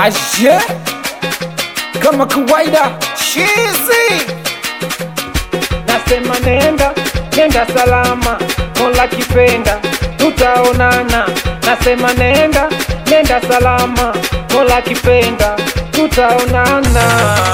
Ashe kama kawaida chizi, Nasema nenda salama, Mola kipenda tutaonana. Nasema nenda salama, Mola kipenda tutaonana.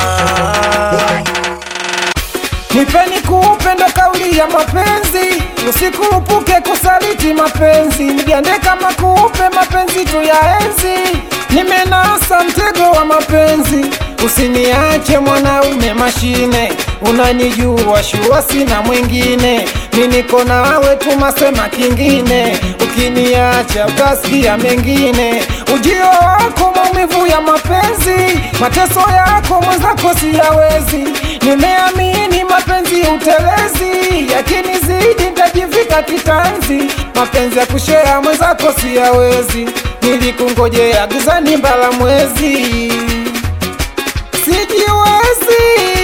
nipeni kuupenda kauli ya mapenzi, usikurupuke kusaliti mapenzi, nigande kama kuupe mapenzi tu ya enzi, nimenasa mtego wa mapenzi, usiniache mwanaume mashine, unanijua shua sina mwingine, mimi niko nawe tu masema kingine, ukiniacha utasikia mengine, ujio wako maumivu ya mapenzi, mateso yako mwenzako siyawezi, nimeamini mapenzi utelezi, yakinizidi nitajivika kitanzi, mapenzi ya kushea mwenzako siyawezi, nilikungojea gizani mbala mwezi, sijiwezi.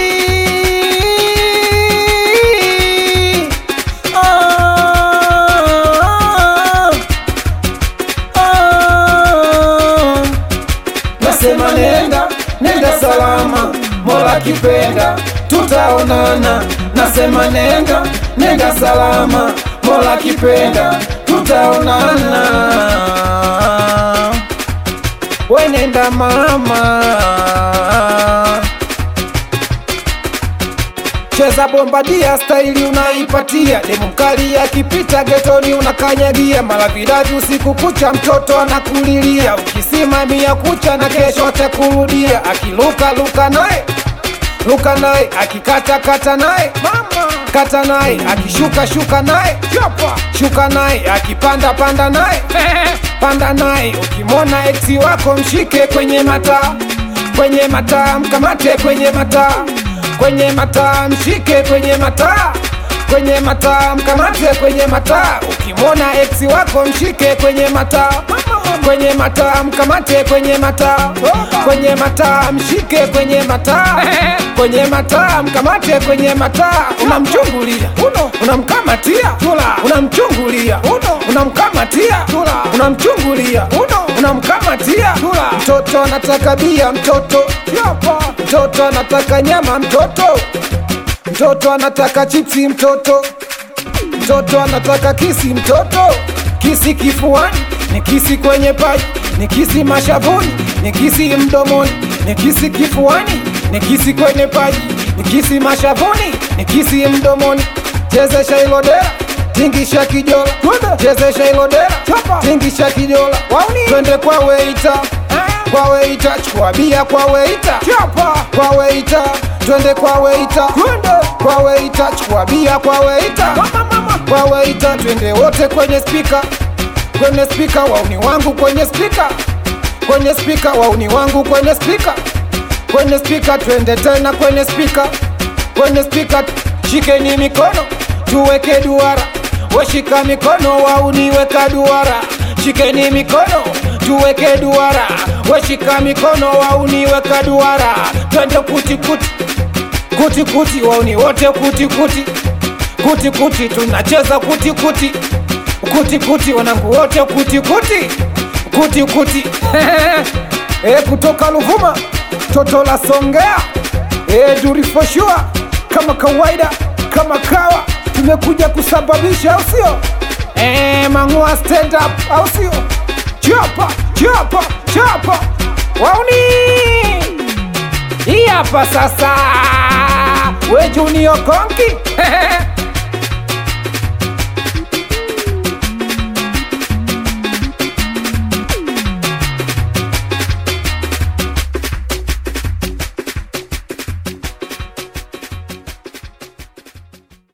Nasema nenda salama, Mola kipenda tutaonana. Nasema nenda salama, Mola kipenda tutaonana. We nenda mama, cheza bombadia staili unaipatia, demu mkali akipita getoni unakanyagia, mala vidavi usiku kucha mtoto anakulilia, ukisimamia kucha na kesho atakurudia, akiluka luka naye, akikata naye kata naye, akishuka naye shuka naye, akipanda naye panda naye, ukimwona eksi wako mshike kwenye mataa mkamate kwenye mataa mshike kwenye mataa mkamate kwenye mataa, ukimwona eksi wako mshike kwenye mataa mkamate kwenye mataa mshike kwenye mataa mkamate kwenye mataa, unamchungulia unamkamatia unamchungulia unamkamatia unamchungulia unamkamatia, mtoto anataka bia, mtoto anataka nyama, mtoto anataka chipsi, mtoto anataka kisi, kisi kifuani, ni kisi kwenye paji, ni kisi mashavuni, ni kisi mdomoni, ni kisi kifuani, ni kisi kwenye paji, ni kisi mashavuni, ni kisi mdomoni. Chezesha ilodera, tingisha kijola, chezesha ilodera, tingisha kijola, twende kwa weita, chukua bia kwa weita, twende kwa weita, chukua bia kwa weita, twende wote kwenye speaker, wauni wangu kwenye speaker, wauni wangu kwenye speaker, twende tena kwenye speaker, shikeni mikono tuweke duara, washika mikono wauni weka duara, shikeni mikono tuweke duara, washika mikono wauni weka duara, twende kuti wauni wote kuti tunacheza kuti wanangu wote kuti kutoka Ruvuma toto la Songea, durifoshua kama kawaida kama kawa, tumekuja kusababisha au sio? Mangua stand up au sio? Chapa wauni hii hapa sasa, we Junior Konki